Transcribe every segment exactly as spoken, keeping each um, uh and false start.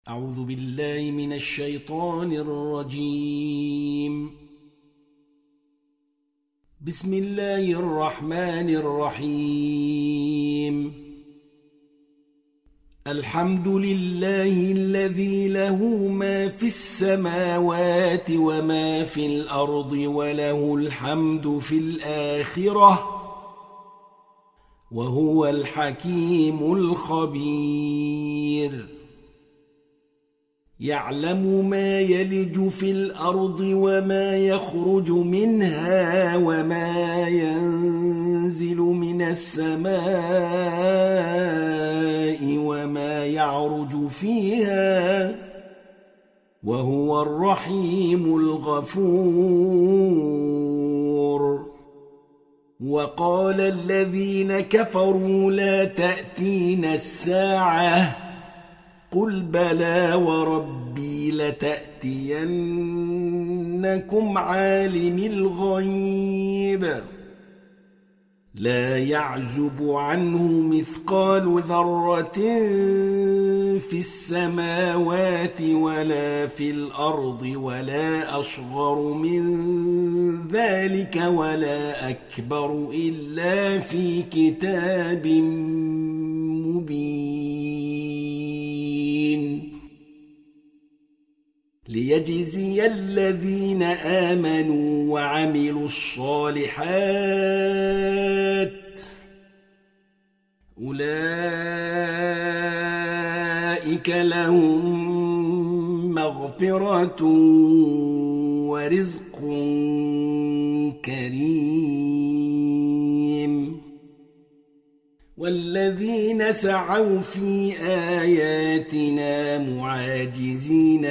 أعوذ بالله من الشيطان الرجيم. بسم الله الرحمن الرحيم. الحمد لله الذي له ما في السماوات وما في الأرض وله الحمد في الآخرة وهو الحكيم الخبير. يعلم ما يلج في الأرض وما يخرج منها وما ينزل من السماء وما يعرج فيها وهو الرحيم الغفور. وقال الذين كفروا لا تأتينا الساعة قل بلى وربي لتأتينكم عالم الغيب لا يعزب عنه مثقال ذرة في السماوات ولا في الأرض ولا أصغر من ذلك ولا أكبر إلا في كتاب مبين. ليجزي الذين آمنوا وعملوا الصالحات أولئك لهم مغفرة ورزق كريم. والذين سعوا في آياتنا معاجزين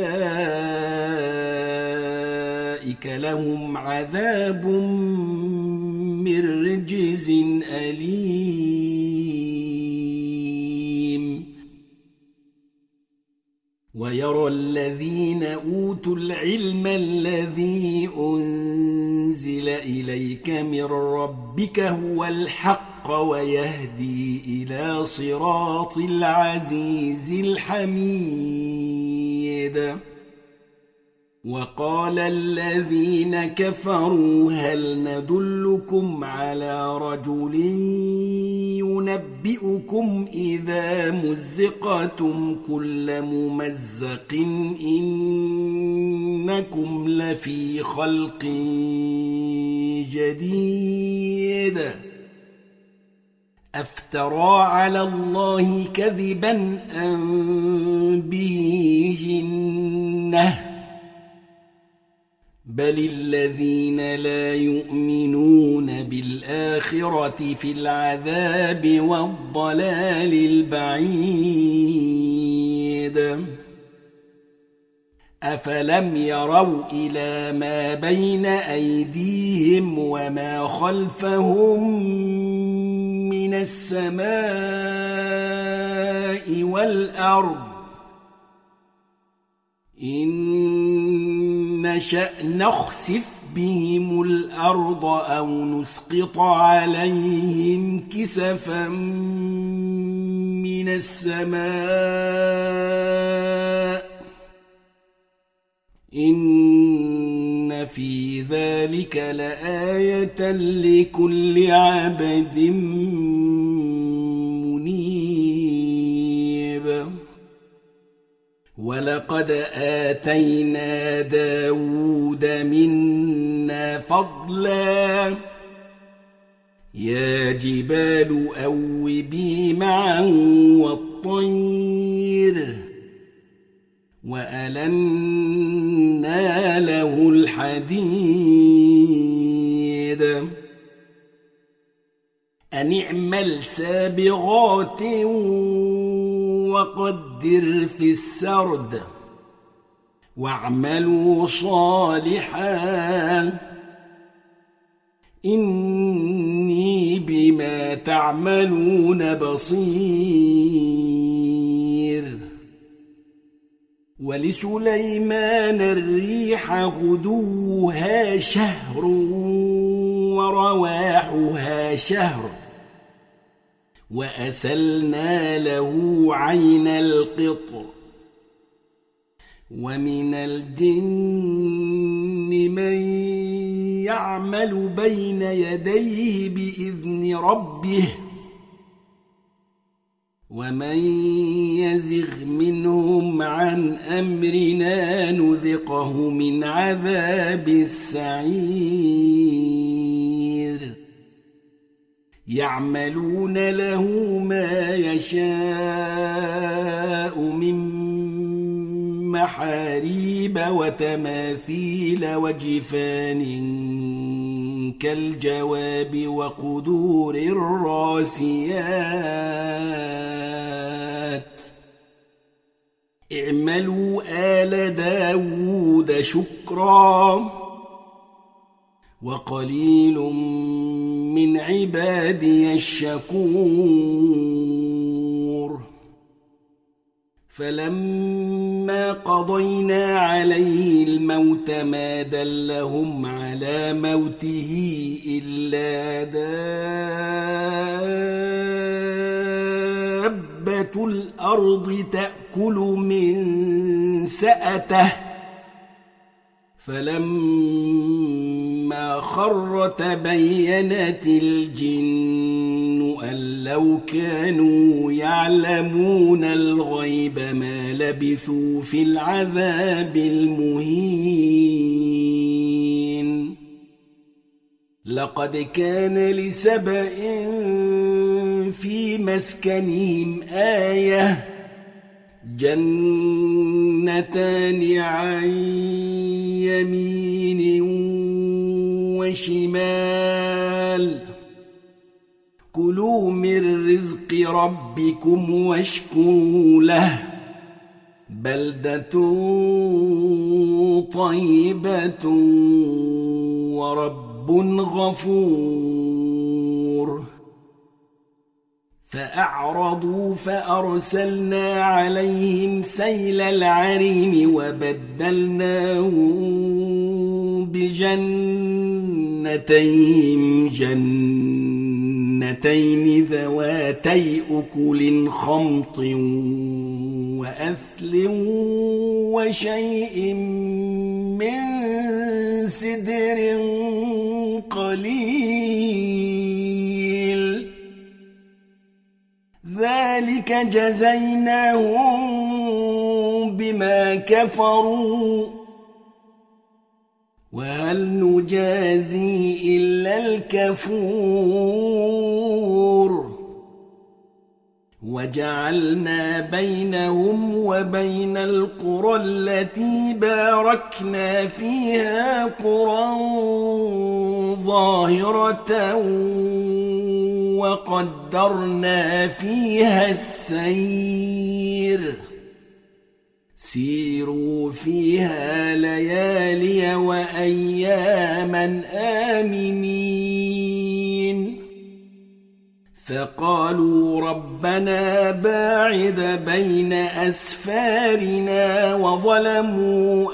أولئك لهم عذاب من رجز أليم. ويرى الذين أوتوا العلم الذي أنزل إليك من ربك هو الحق ويهدي إلى صراط العزيز الحميد. وقال الذين كفروا هل ندلكم على رجل ينبئكم إذا مزقتم كل ممزق إنكم لفي خلق جديد أفترى على الله كذبا أم به جنة بل الذين لا يؤمنون بالآخرة في العذاب والضلال البعيد. أفلم يروا إلى ما بين أيديهم وما خلفهم من السماء والأرض إن نشأ نخسف بهم الأرض أو نسقط عليهم كسفا من السماء إن في ذلك لآية لكل عبد منيب. ولقد آتينا داود منا فضلا يا جبال أوبي معا والطير وألنا له الحديد أن اعمل سابغات وقدر في السرد واعملوا صالحا إني بما تعملون بصير. ولسليمان الريح غدوها شهر ورواحها شهر وأسلنا له عين القطر ومن الجن من يعمل بين يديه بإذن ربه ومن يزغ منهم عن أمرنا نذقه من عذاب السعير يعملون له ما يشاء من محاريب وتماثيل وجفان كالجواب وقدور الراسيات اعملوا آل داود شكرا وقليل من عبادي الشكور فلما قضينا عليه الموت ما دلهم على موته إلا دابة الأرض تأكل من سأته فلما خر تبينت الجن أن لو كانوا يعلمون الغيب ما لبثوا في العذاب المهين لقد كان لسبأ في مسكنهم آية جنتان عن يمين وشمال كلوا من رزق ربكم واشكروا له بلدة طيبة ورب غفور فأعرضوا فأرسلنا عليهم سيل العرم وبدلناهم بجنتين جنتين ذواتي أكل خمط وأثل وشيء من سدر قليل ذلك جزيناهم بما كفروا وهل نجازي إلا الكفور وجعلنا بينهم وبين القرى التي باركنا فيها قرى ظاهرة وقدرنا فيها السير سيروا فيها ليالي وأياما آمنين فقالوا ربنا باعد بين أسفارنا وظلموا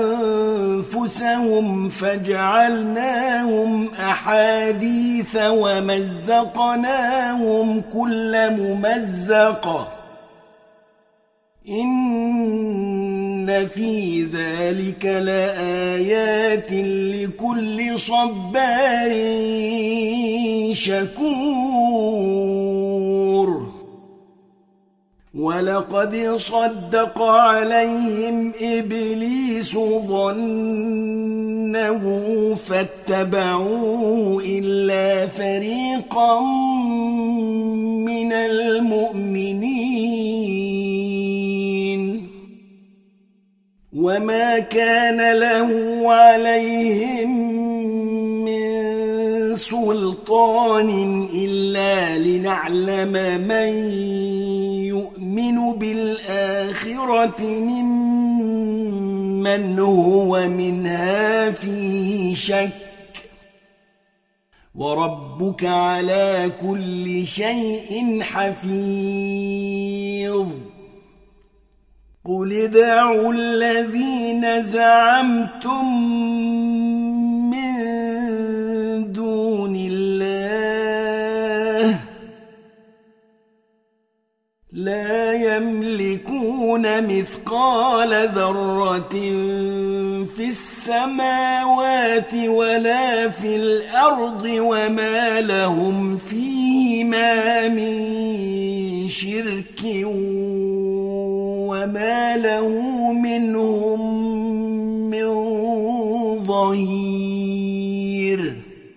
أنفسهم فجعلناهم أحاديث ومزقناهم كل ممزق إن في ذلك لآيات لكل صبار شكور ولقد صدق عليهم إبليس ظنه فاتبعوه إلا فريقا من المؤمنين وما كان له عليهم من سلطان إلا لنعلم من يؤمن بالآخرة ممن هو منها في شك وربك على كل شيء حفيظ قل ادعوا الذين زعمتم من دون الله لا يملكون يعملون مثقال ذرة في السماوات ولا في الأرض وما لهم فيهما من شرك وما له منهم من ظهير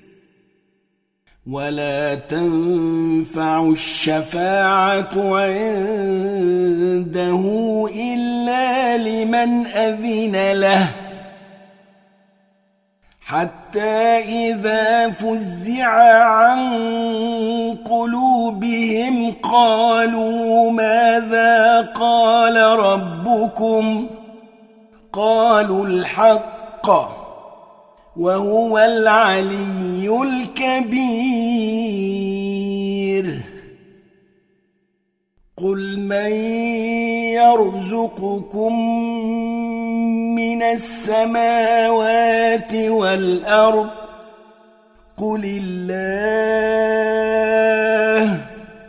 ولا تنفع الشفاعة عنده إلا لمن أذن له حتى إذا فزع عن قلوبهم قالوا ماذا قال ربكم قالوا الحق وهو العلي الكبير قل من يرزقكم من السماوات والأرض قل الله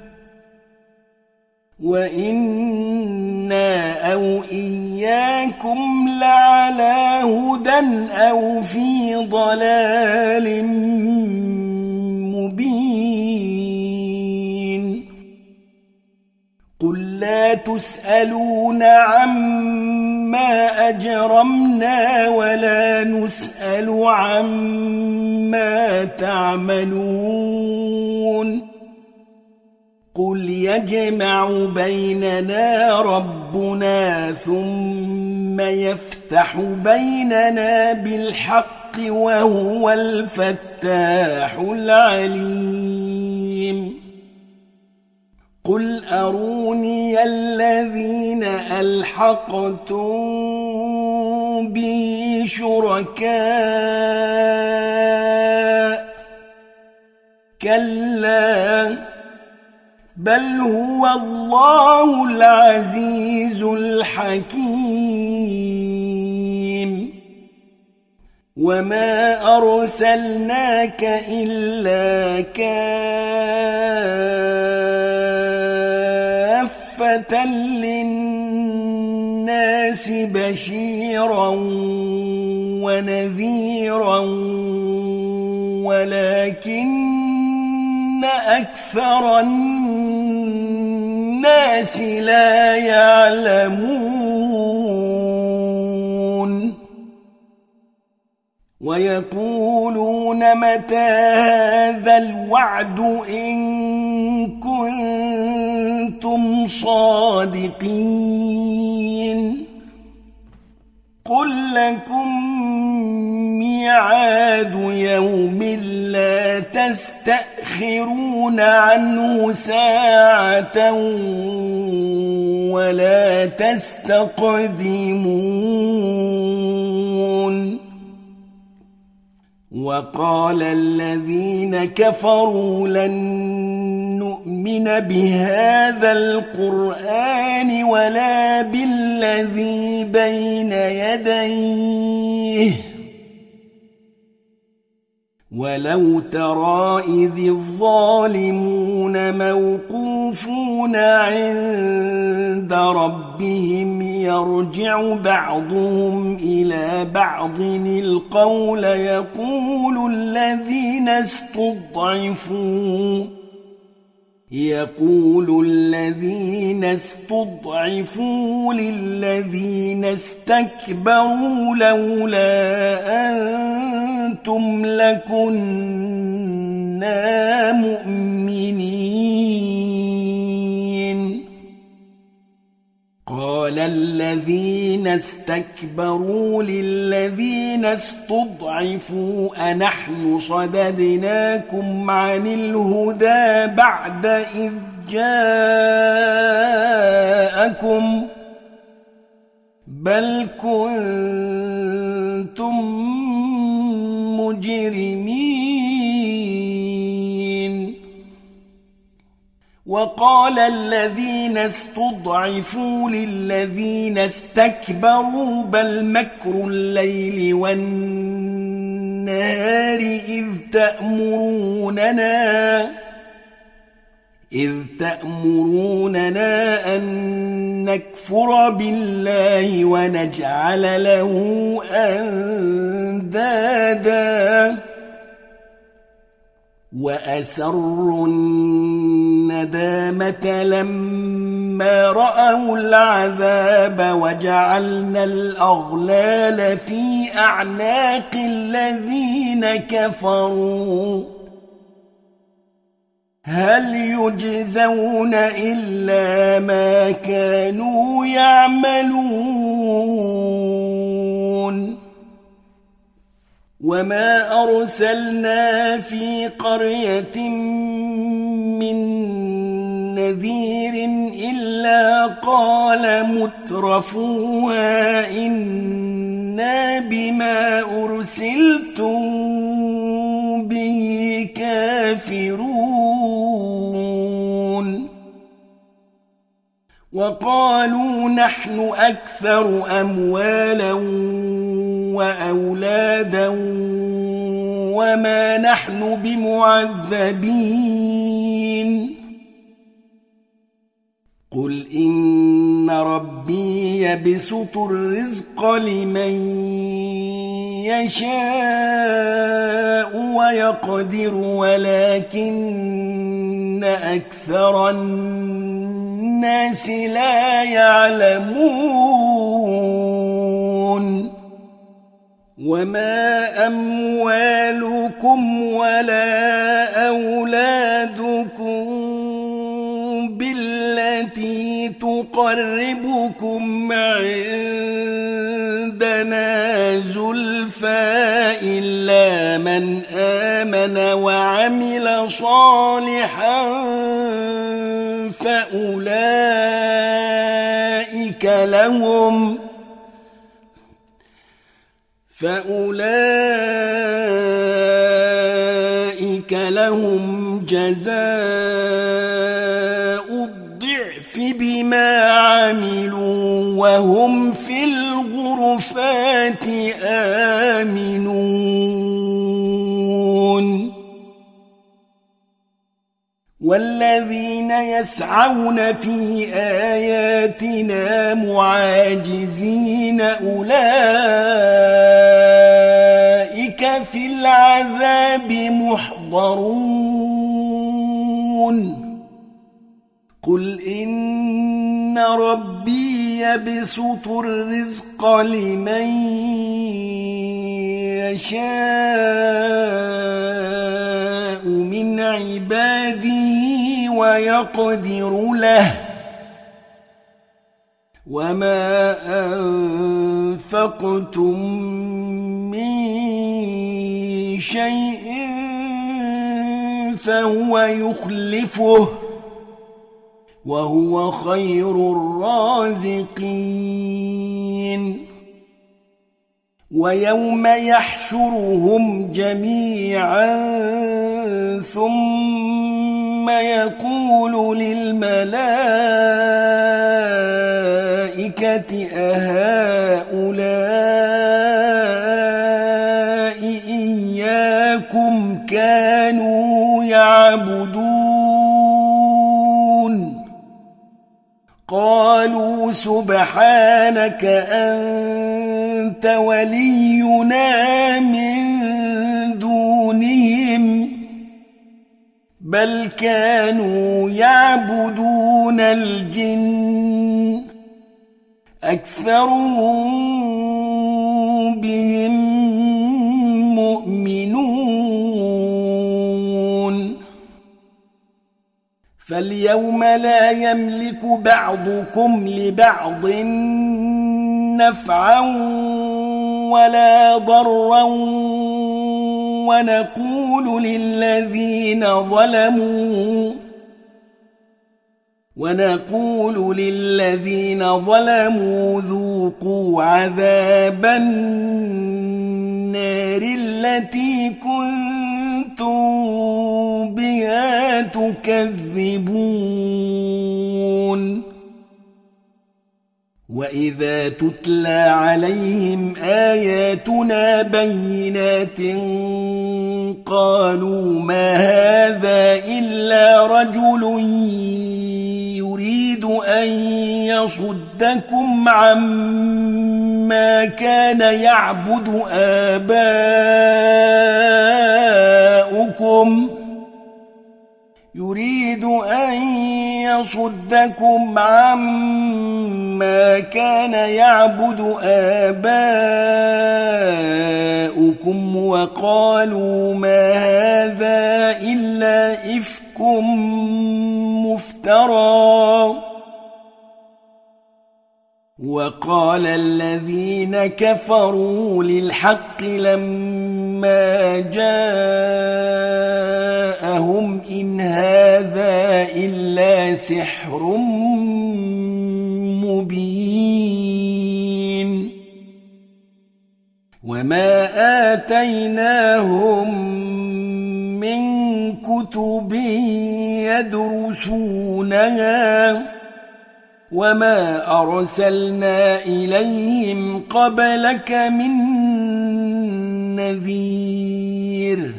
وإنا أو إياكم لعلى هدى أو في ضلال مبين قل لا تسألون عما أجرمنا ولا نسأل عما تعملون قل يجمع بيننا ربنا ثم يفتح بيننا بالحق وهو الفتاح العليم قل أروني الذين ألحقتم به شركاء كلا بل هو الله العزيز الحكيم وما أرسلناك إلا كافة للناس بشيرا ونذيرا ولكن أكثر الناس لا يعلمون ويقولون متى هذا الوعد إن كنتم صادقين قل لكم ميعاد يوم لا تستأخرون عنه ساعة ولا تستقدمون وقال الذين كفروا لن نؤمن بهذا القرآن ولا بالذي بين يديه ولو ترى إذ الظالمون موقوفون عند ربهم يرجع بعضهم إلى بعض القول يقول الذين استضعفوا يقول الذين استضعفوا للذين استكبروا لولا أنتم لكنا مؤمنين قال الذين استكبروا للذين استضعفوا أنحن صددناكم عن الهدى بعد إذ جاءكم بل كنتم مجرمين وقال الذين استضعفوا للذين استكبروا بل مكر الليل والنهار إذ تأمروننا إذ تأمروننا أن نكفر بالله ونجعل له أندادا وأسروا الندامة لما رأوا العذاب وجعلنا الأغلال في أعناق الذين كفروا هل يجزون إلا ما كانوا يعملون وما أرسلنا في قرية من نذير إلا قال مترفوها إنا بما أرسلتم به كافرون وقالوا نحن أكثر أموالا وأولادا وما نحن بمعذبين قل إن ربي يبسط الرزق لمن يشاء ويقدر ولكن أكثر الناس لا يعلمون وما أموالكم ولا أولادكم بالتي تقربكم عندنا زلفى إلا من آمن وعمل صالحا فأولئك لهم فأولئك لهم جزاء الضعف بما عملوا وهم في الغرفات آمنون والذين يسعون في آياتنا معاجزين أولئك في العذاب محضرون قل إن ربي يبسط الرزق لمن يشاء من عباده ويقدر له وما أنفقتم من شيء فهو يخلفه وهو خير الرازقين ويوم يحشرهم جميعا ثم يقول للملائكة أهؤلاء إياكم كانوا يعبدون قالوا سبحانك أنت ولينا من دونهم بل كانوا يعبدون الجن أكثرهم بهم مؤمنون فاليوم لا يملك بعضكم لبعض نفعا ولا ضرا ونقول للذين ظلموا ونقول للذين ظلموا ذوقوا عذاب النار التي كنتم بها تكذبون وإذا تتلى عليهم آياتنا بينات قالوا ما هذا إلا رجل يريد أن يصدكم عما كان يعبد آباؤكم يريد أن يصدكم عما كان يعبد آباؤكم وقالوا ما هذا إلا إفك مفترى وقال الذين كفروا للحق لما جاءهم إن هذا إلا سحر مبين وما آتيناهم من كتب يدرسونها وما أرسلنا إليهم قبلك من نذير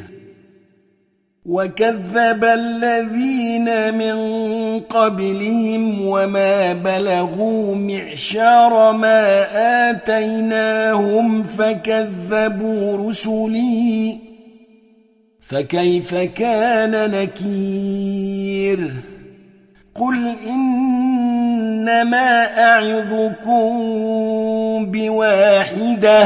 وكذب الذين من قبلهم وما بلغوا معشار ما آتيناهم فكذبوا رسلي فكيف كان نكير قل إنما أعظكم بواحدة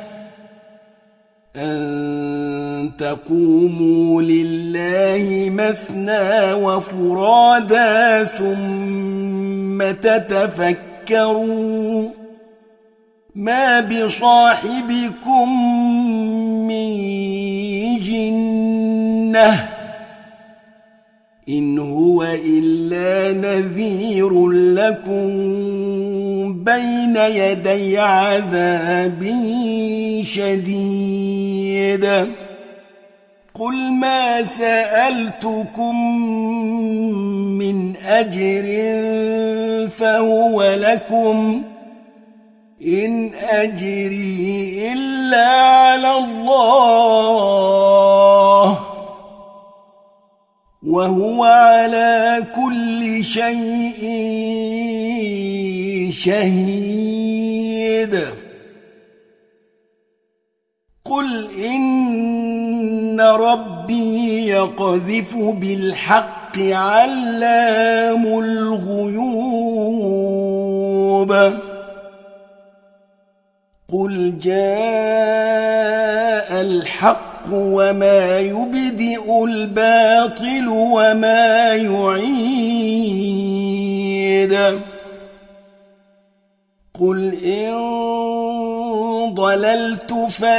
أن تقوموا لله مثنى وفرادا ثم تتفكروا ما بصاحبكم من جنة إن هو إلا نذير لكم بين يدي عذاب شديد قل ما سألتكم من أجر فهو لكم إن أجري إلا على الله وهو على كل شيء شهيد قل إن ربي يقذف بالحق علام الغيوب قل جاء الحق وما يبدئ الباطل وما يعيد قل إن ضللت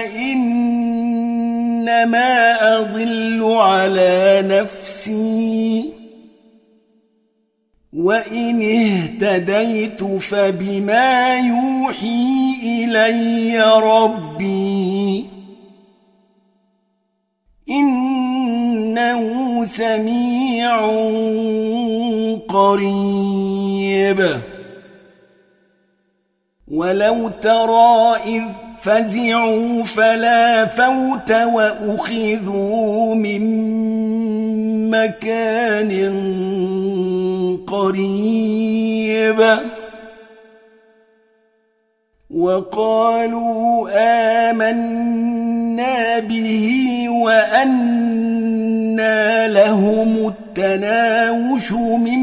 فإنما أضل على نفسي وإن اهتديت فبما يوحي إلي ربي إنه سميع قريب ولو ترى إذ فزعوا فلا فوت وأخذوا من مكان قريب وقالوا آمنا به وأنى لهم التناوش من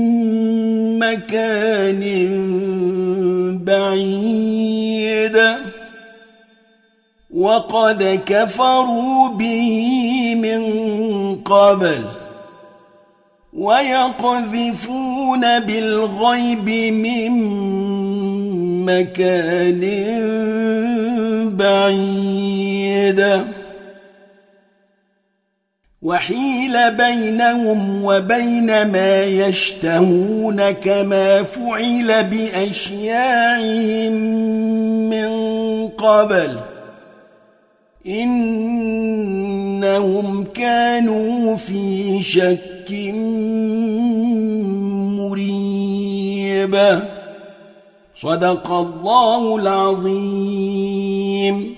مكان بعيد وقد كفروا به من قبل ويقذفون بالغيب من مكان بعيد وحيل بينهم وبين ما يشتهون كما فعل بأشياعهم من قبل إنهم كانوا في شك مريب صدق الله العظيم.